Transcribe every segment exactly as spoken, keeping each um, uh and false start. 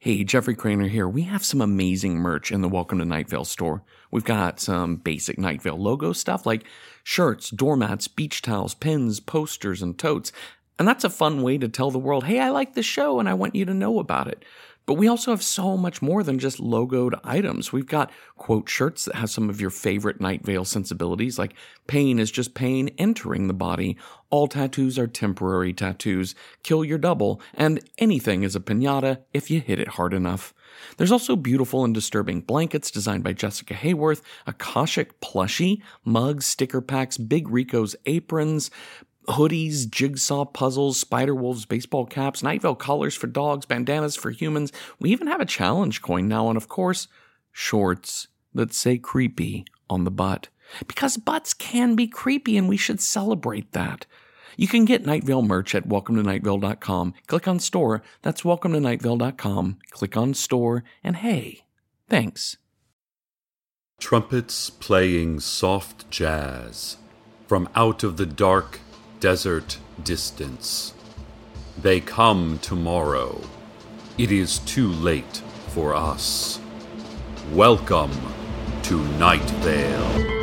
Hey, Jeffrey Craner here. We have some amazing merch in the Welcome to Night Vale store. We've got some basic Night Vale logo stuff like shirts, doormats, beach towels, pins, posters, and totes. And that's a fun way to tell the world, hey, I like this show and I want you to know about it. But we also have so much more than just logoed items. We've got quote shirts that have some of your favorite Night Vale sensibilities, like pain is just pain entering the body, all tattoos are temporary tattoos, kill your double, and anything is a piñata if you hit it hard enough. There's also beautiful and disturbing blankets designed by Jessica Hayworth, Akashic plushie, mugs, sticker packs, Big Rico's aprons, hoodies, jigsaw puzzles, Spider-Wolves baseball caps, Night Vale collars for dogs, bandanas for humans. We even have a challenge coin now, and of course, shorts that say creepy on the butt. Because butts can be creepy, and we should celebrate that. You can get Night Vale merch at welcome to night vale dot com. Click on store. That's welcome to night vale dot com. Click on store, and hey, thanks. Trumpets playing soft jazz from out of the dark desert distance. They come tomorrow. It is too late for us. Welcome to Night Vale.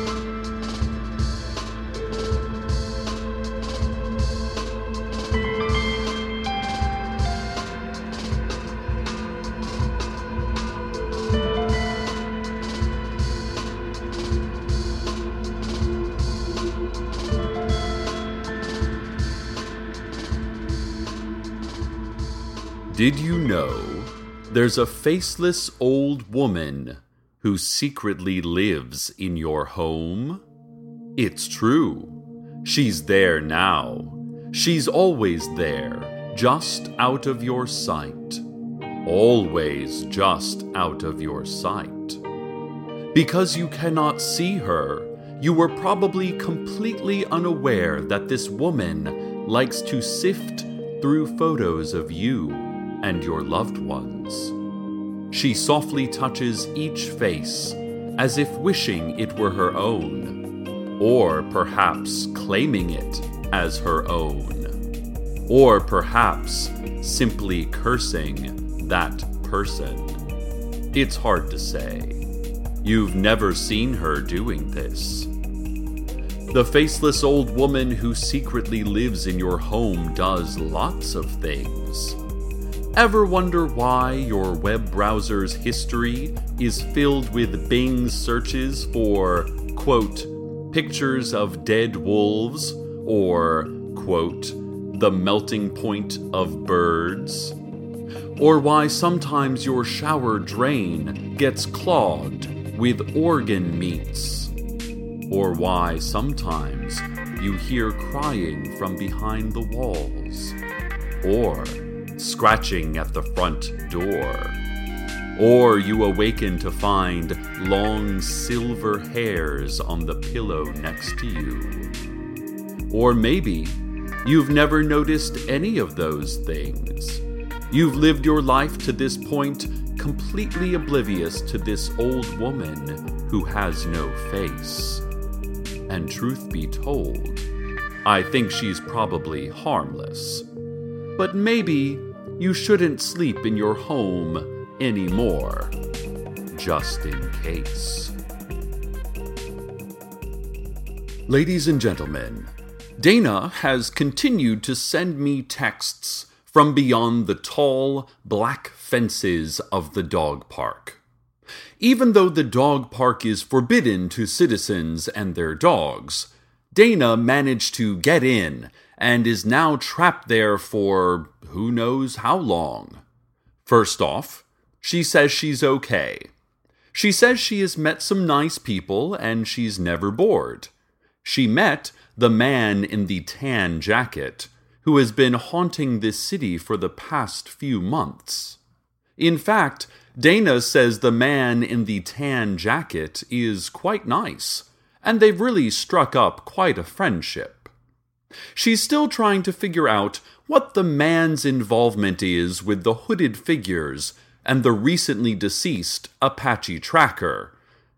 Did you know there's a faceless old woman who secretly lives in your home? It's true. She's there now. She's always there, just out of your sight. Always just out of your sight. Because you cannot see her, you were probably completely unaware that this woman likes to sift through photos of you and your loved ones. She softly touches each face as if wishing it were her own, or perhaps claiming it as her own, or perhaps simply cursing that person. It's hard to say. You've never seen her doing this. The faceless old woman who secretly lives in your home does lots of things. Ever wonder why your web browser's history is filled with Bing searches for, quote, pictures of dead wolves, or, quote, the melting point of birds? Or why sometimes your shower drain gets clogged with organ meats? Or why sometimes you hear crying from behind the walls? Or scratching at the front door. Or you awaken to find long silver hairs on the pillow next to you. Or maybe you've never noticed any of those things. You've lived your life to this point completely oblivious to this old woman who has no face. And truth be told, I think she's probably harmless. But maybe you shouldn't sleep in your home anymore, just in case. Ladies and gentlemen, Dana has continued to send me texts from beyond the tall, black fences of the dog park. Even though the dog park is forbidden to citizens and their dogs, Dana managed to get in and is now trapped there for who knows how long. First off, she says she's okay. She says she has met some nice people and she's never bored. She met the man in the tan jacket who has been haunting this city for the past few months. In fact, Dana says the man in the tan jacket is quite nice, and they've really struck up quite a friendship. She's still trying to figure out what the man's involvement is with the hooded figures and the recently deceased Apache tracker,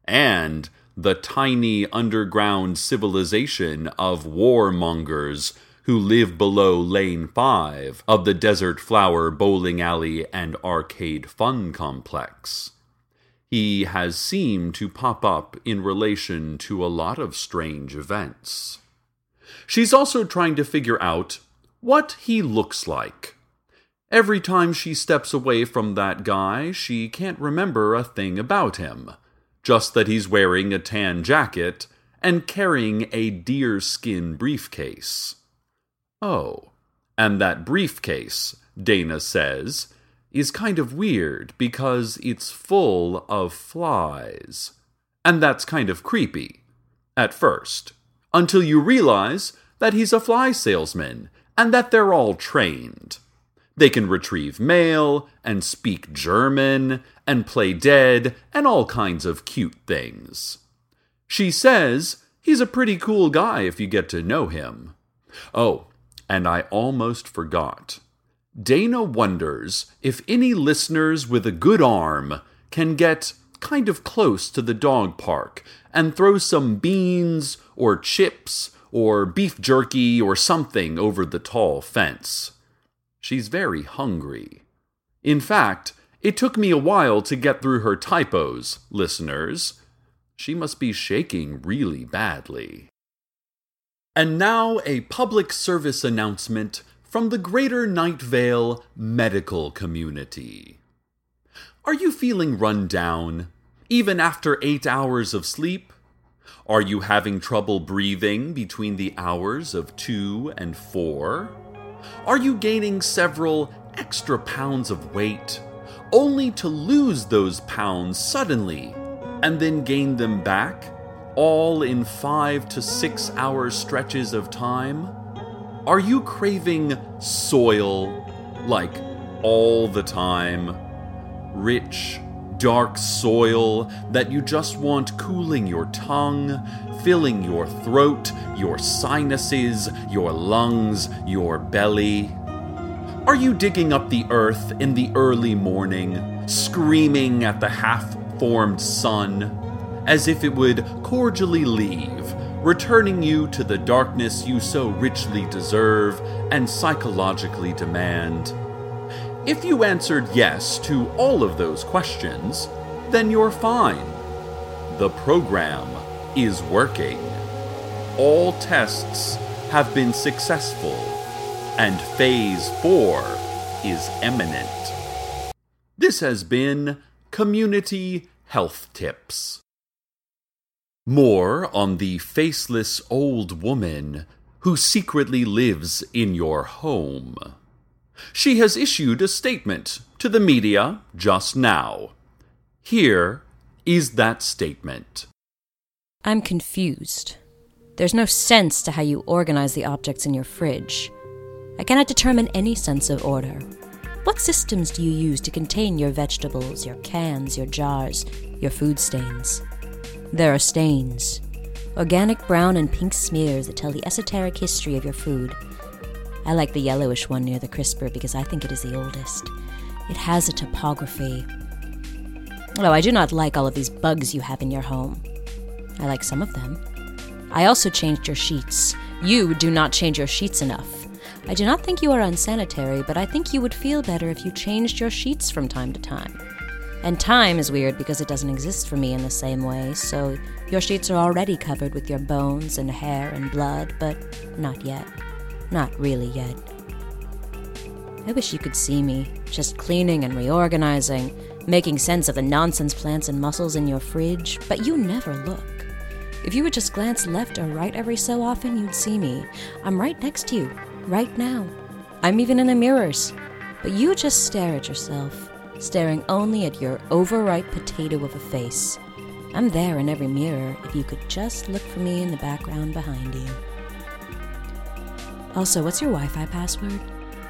and the tiny underground civilization of warmongers who live below Lane five of the Desert Flower Bowling Alley and Arcade Fun Complex. He has seemed to pop up in relation to a lot of strange events. She's also trying to figure out what he looks like. Every time she steps away from that guy, she can't remember a thing about him, just that he's wearing a tan jacket and carrying a deerskin briefcase. Oh, and that briefcase, Dana says, is kind of weird because it's full of flies. And that's kind of creepy, at first, until you realize that he's a fly salesman and that they're all trained. They can retrieve mail and speak German and play dead and all kinds of cute things. She says he's a pretty cool guy if you get to know him. Oh, and I almost forgot. Dana wonders if any listeners with a good arm can get kind of close to the dog park and throw some beans or chips or beef jerky or something over the tall fence. She's very hungry. In fact, it took me a while to get through her typos, listeners. She must be shaking really badly. And now a public service announcement from the Greater Night Vale medical community. Are you feeling run down, even after eight hours of sleep? Are you having trouble breathing between the hours of two and four? Are you gaining several extra pounds of weight, only to lose those pounds suddenly, and then gain them back, all in five to six hour stretches of time? Are you craving soil, like all the time? Rich, dark soil that you just want cooling your tongue, filling your throat, your sinuses, your lungs, your belly? Are you digging up the earth in the early morning, screaming at the half-formed sun, as if it would cordially leave, returning you to the darkness you so richly deserve and psychologically demand? If you answered yes to all of those questions, then you're fine. The program is working. All tests have been successful, and phase four is imminent. This has been Community Health Tips. More on the faceless old woman who secretly lives in your home. She has issued a statement to the media just now. Here is that statement. I'm confused. There's no sense to how you organize the objects in your fridge. I cannot determine any sense of order. What systems do you use to contain your vegetables, your cans, your jars, your food stains? There are stains. Organic brown and pink smears that tell the esoteric history of your food. I like the yellowish one near the crisper because I think it is the oldest. It has a topography. Although I do not like all of these bugs you have in your home. I like some of them. I also changed your sheets. You do not change your sheets enough. I do not think you are unsanitary, but I think you would feel better if you changed your sheets from time to time. And time is weird because it doesn't exist for me in the same way, so your sheets are already covered with your bones and hair and blood, but not yet. Not really yet. I wish you could see me, just cleaning and reorganizing, making sense of the nonsense plants and mussels in your fridge, but you never look. If you would just glance left or right every so often, you'd see me. I'm right next to you, right now. I'm even in the mirrors. But you just stare at yourself, staring only at your overripe potato of a face. I'm there in every mirror if you could just look for me in the background behind you. Also, what's your Wi-Fi password?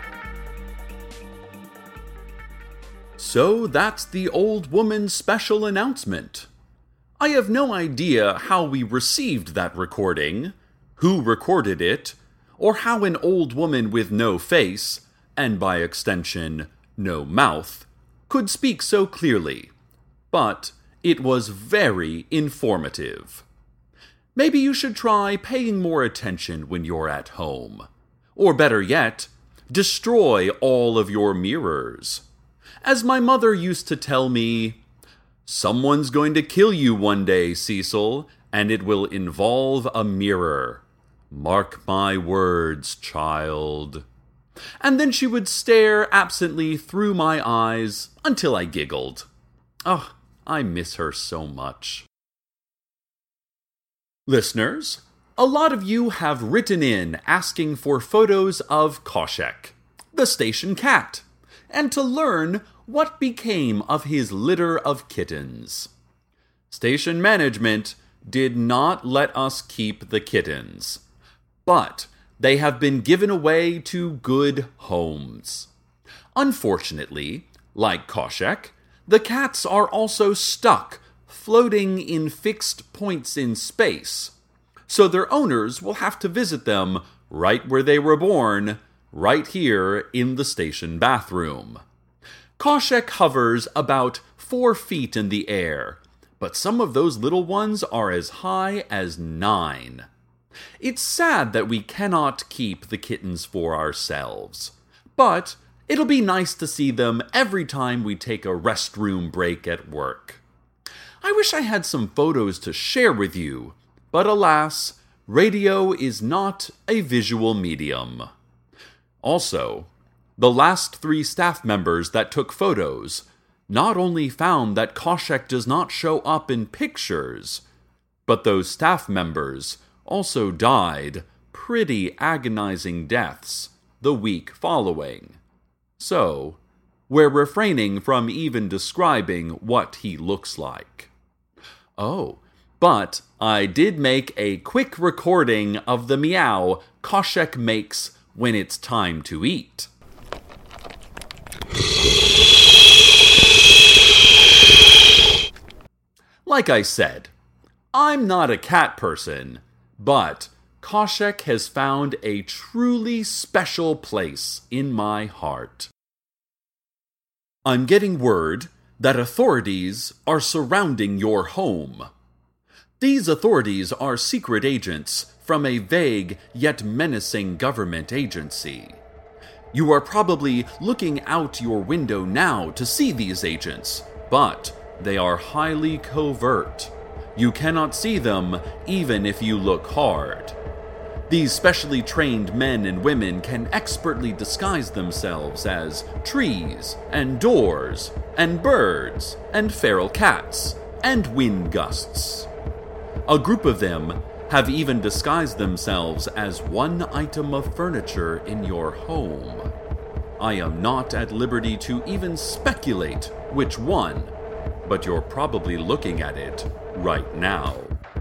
So that's the old woman's special announcement. I have no idea how we received that recording, who recorded it, or how an old woman with no face, and by extension, no mouth, could speak so clearly. But it was very informative. Maybe you should try paying more attention when you're at home. Or better yet, destroy all of your mirrors. As my mother used to tell me, someone's going to kill you one day, Cecil, and it will involve a mirror. Mark my words, child. And then she would stare absently through my eyes until I giggled. Oh, I miss her so much. Listeners, a lot of you have written in asking for photos of Koshek, the station cat, and to learn what became of his litter of kittens. Station management did not let us keep the kittens, but they have been given away to good homes. Unfortunately, like Koshek, the cats are also stuck, floating in fixed points in space, so their owners will have to visit them right where they were born, right here in the station bathroom. Koshek hovers about four feet in the air, but some of those little ones are as high as nine. It's sad that we cannot keep the kittens for ourselves, but it'll be nice to see them every time we take a restroom break at work. I wish I had some photos to share with you, but alas, radio is not a visual medium. Also, the last three staff members that took photos not only found that Koshek does not show up in pictures, but those staff members also died pretty agonizing deaths the week following. So, we're refraining from even describing what he looks like. Oh, but I did make a quick recording of the meow Koshek makes when it's time to eat. Like I said, I'm not a cat person, but Koshek has found a truly special place in my heart. I'm getting word that authorities are surrounding your home. These authorities are secret agents from a vague yet menacing government agency. You are probably looking out your window now to see these agents, but they are highly covert. You cannot see them even if you look hard. These specially trained men and women can expertly disguise themselves as trees and doors and birds and feral cats and wind gusts. A group of them have even disguised themselves as one item of furniture in your home. I am not at liberty to even speculate which one, but you're probably looking at it right now.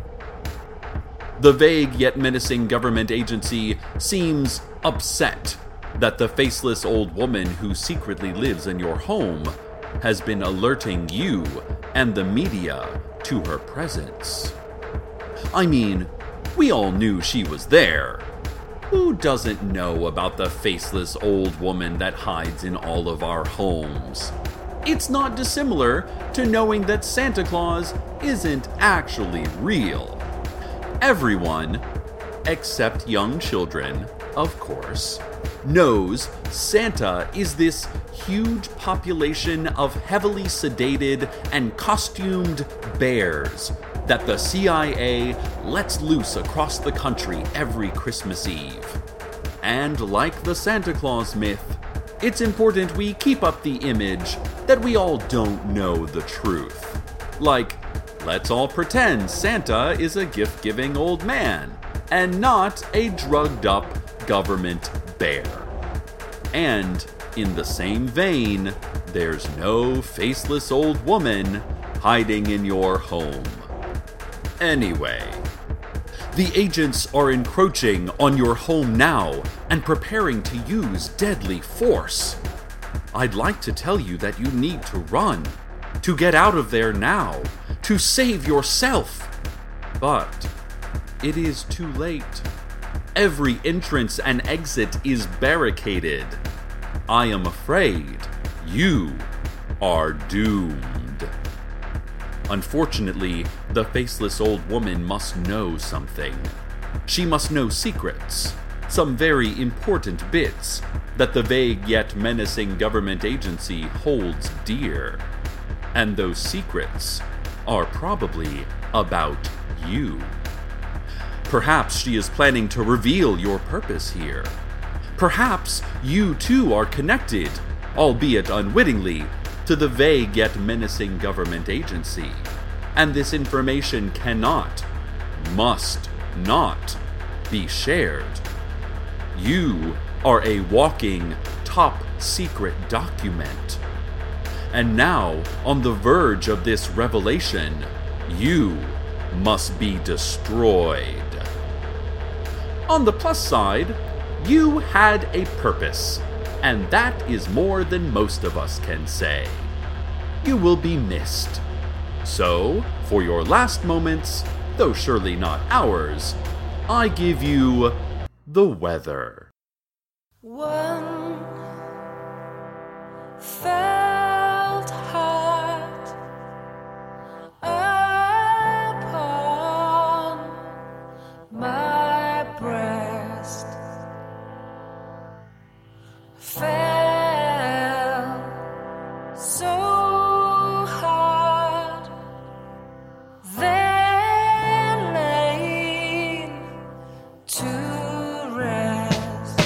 The vague yet menacing government agency seems upset that the faceless old woman who secretly lives in your home has been alerting you and the media to her presence. I mean, we all knew she was there. Who doesn't know about the faceless old woman that hides in all of our homes? It's not dissimilar to knowing that Santa Claus isn't actually real. Everyone, except young children, of course, knows Santa is this huge population of heavily sedated and costumed bears that the C I A lets loose across the country every Christmas Eve. And like the Santa Claus myth, it's important we keep up the image that we all don't know the truth. Like, let's all pretend Santa is a gift-giving old man and not a drugged-up government bear. And in the same vein, there's no faceless old woman hiding in your home. Anyway, the agents are encroaching on your home now and preparing to use deadly force. I'd like to tell you that you need to run, to get out of there now, to save yourself. But it is too late. Every entrance and exit is barricaded. I am afraid you are doomed. Unfortunately, the faceless old woman must know something. She must know secrets. some very important bits that the vague yet menacing government agency holds dear. And those secrets are probably about you. Perhaps she is planning to reveal your purpose here. Perhaps you too are connected, albeit unwittingly, to the vague yet menacing government agency. And this information cannot, must not, be shared. You are a walking, top-secret document. And now, on the verge of this revelation, you must be destroyed. On the plus side, you had a purpose, and that is more than most of us can say. You will be missed. So, for your last moments, though surely not ours, I give you the weather. One felt heart upon my breast fell so hard, then laid to rest.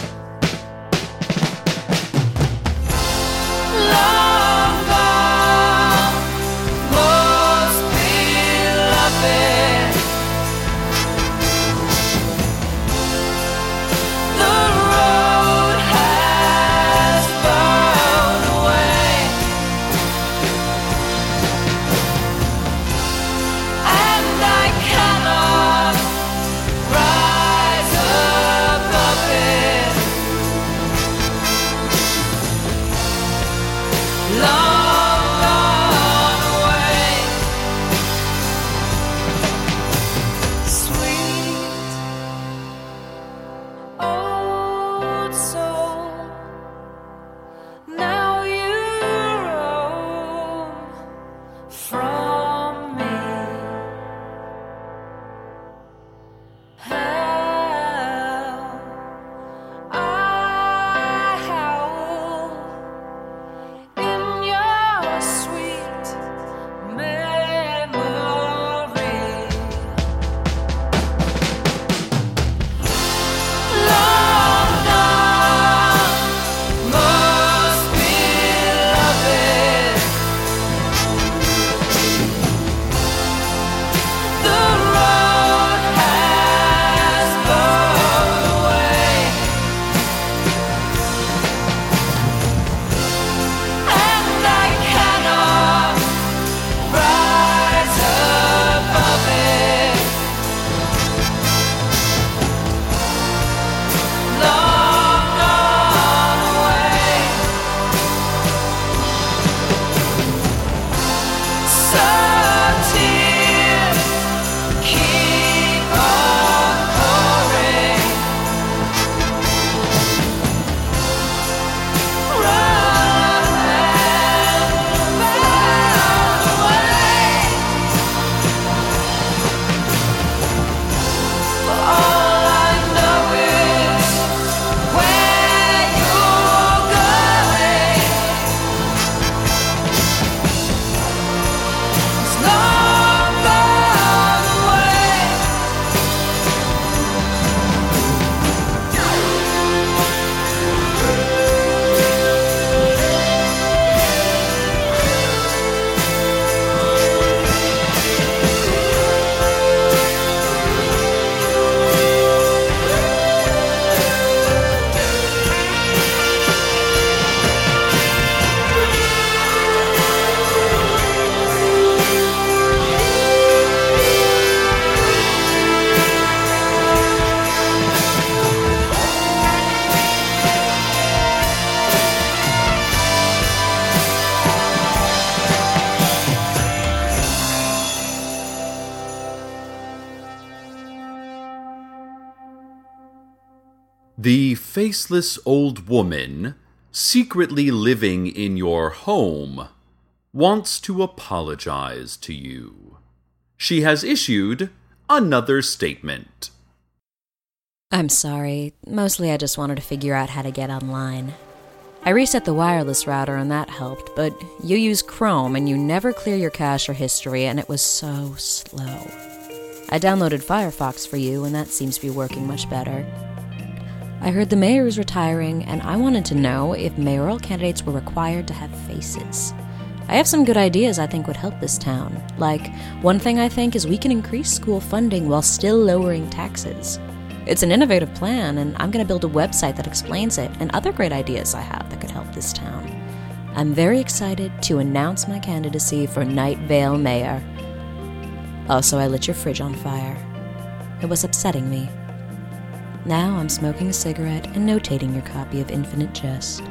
Long gone, most beloved, the road has burned away, and I cannot rise above it. Long gone away, sweet old soul, now you roam from me. How I howl in your sweet memory. Long gone, most beloved, the road has burned away, and I cannot rise above it. Long gone away, so tears keep on pouring. Run and bound away. All I know is where you're going. It's long gone away. The faceless old woman, secretly living in your home, wants to apologize to you. She has issued another statement. I'm sorry. Mostly I just wanted to figure out how to get online. I reset the wireless router and that helped, but you use Chrome and you never clear your cache or history, and it was so slow. I downloaded Firefox for you, and that seems to be working much better. I heard the mayor is retiring, and I wanted to know if mayoral candidates were required to have faces. I have some good ideas I think would help this town. Like, one thing I think is we can increase school funding while still lowering taxes. It's an innovative plan, and I'm going to build a website that explains it, and other great ideas I have that could help this town. I'm very excited to announce my candidacy for Night Vale Mayor. Also, I lit your fridge on fire. It was upsetting me. Now I'm smoking a cigarette and notating your copy of Infinite Jest.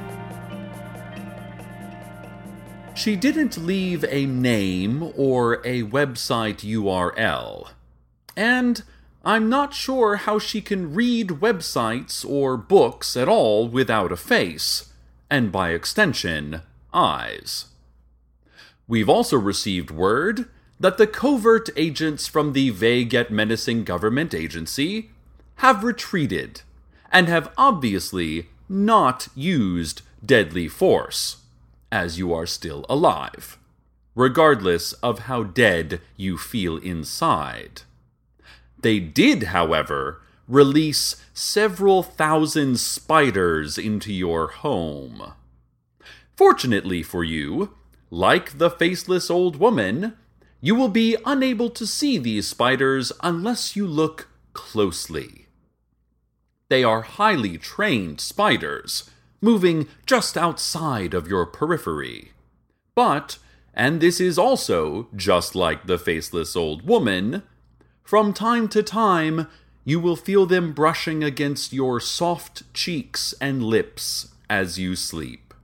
She didn't leave a name or a website U R L. And I'm not sure how she can read websites or books at all without a face, and by extension, eyes. We've also received word that the covert agents from the vague yet menacing government agency have retreated, and have obviously not used deadly force, as you are still alive, regardless of how dead you feel inside. They did, however, release several thousand spiders into your home. Fortunately for you, like the faceless old woman, you will be unable to see these spiders unless you look closely. They are highly trained spiders, moving just outside of your periphery. But, and this is also just like the faceless old woman, from time to time, you will feel them brushing against your soft cheeks and lips as you sleep.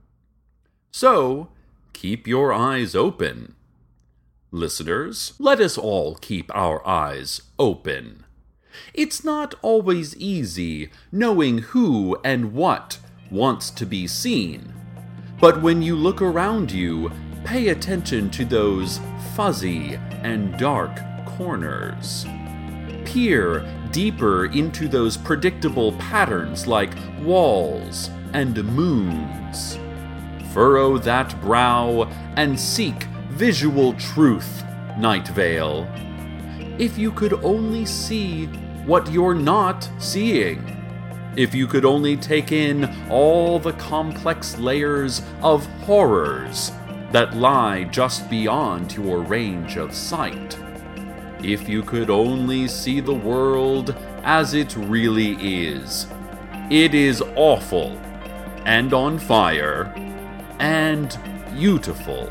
So, keep your eyes open. Listeners, let us all keep our eyes open. It's not always easy knowing who and what wants to be seen. But when you look around you, pay attention to those fuzzy and dark corners. Peer deeper into those predictable patterns like walls and moons. Furrow that brow and seek visual truth, Night Vale. If you could only see what you're not seeing. If you could only take in all the complex layers of horrors that lie just beyond your range of sight. If you could only see the world as it really is. It is awful, and on fire, and beautiful.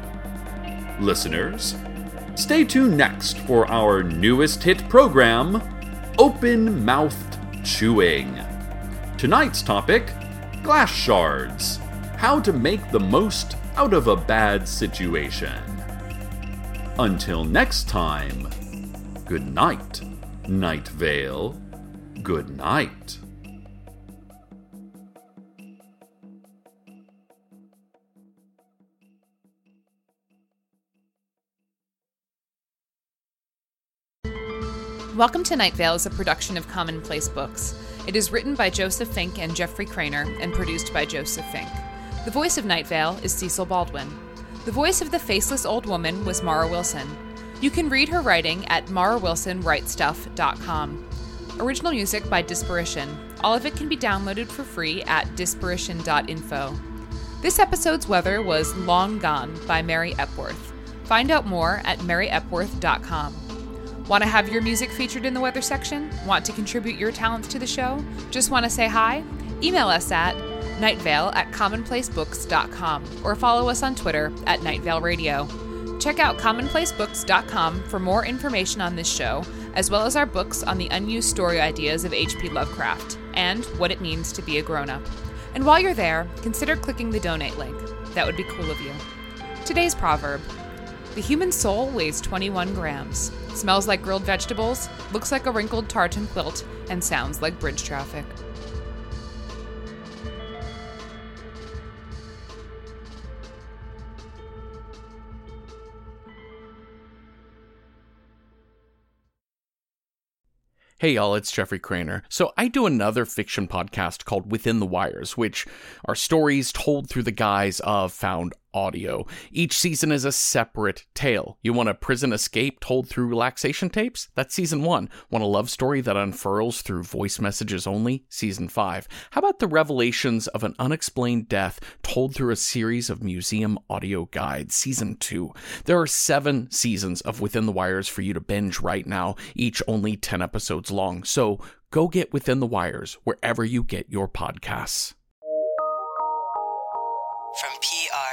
Listeners, stay tuned next for our newest hit program, Open-Mouthed Chewing. Tonight's topic, glass shards. How to make the most out of a bad situation. Until next time, good night, Night Vale. Good night. Welcome to Night Vale is a production of Commonplace Books. It is written by Joseph Fink and Jeffrey Craner and produced by Joseph Fink. The voice of Night Vale is Cecil Baldwin. The voice of the faceless old woman was Mara Wilson. You can read her writing at mara wilson write stuff dot com. Original music by Disparition. All of it can be downloaded for free at disparition dot info. This episode's weather was Long Gone by Mary Epworth. Find out more at mary epworth dot com. Want to have your music featured in the weather section? Want to contribute your talents to the show? Just want to say hi? Email us at nightvale at commonplace books dot com or follow us on Twitter at nightvale radio. Check out commonplace books dot com for more information on this show, as well as our books on the unused story ideas of H P Lovecraft and what it means to be a grown-up. And while you're there, consider clicking the donate link. That would be cool of you. Today's proverb: the human soul weighs twenty-one grams, smells like grilled vegetables, looks like a wrinkled tartan quilt, and sounds like bridge traffic. Hey y'all, it's Jeffrey Craner. So I do another fiction podcast called Within the Wires, which are stories told through the guise of found audio. Each season is a separate tale. You want a prison escape told through relaxation tapes? That's season one. Want a love story that unfurls through voice messages only? Season five. How about the revelations of an unexplained death told through a series of museum audio guides? Season two. There are seven seasons of Within the Wires for you to binge right now, each only ten episodes long. So go get Within the Wires wherever you get your podcasts. From P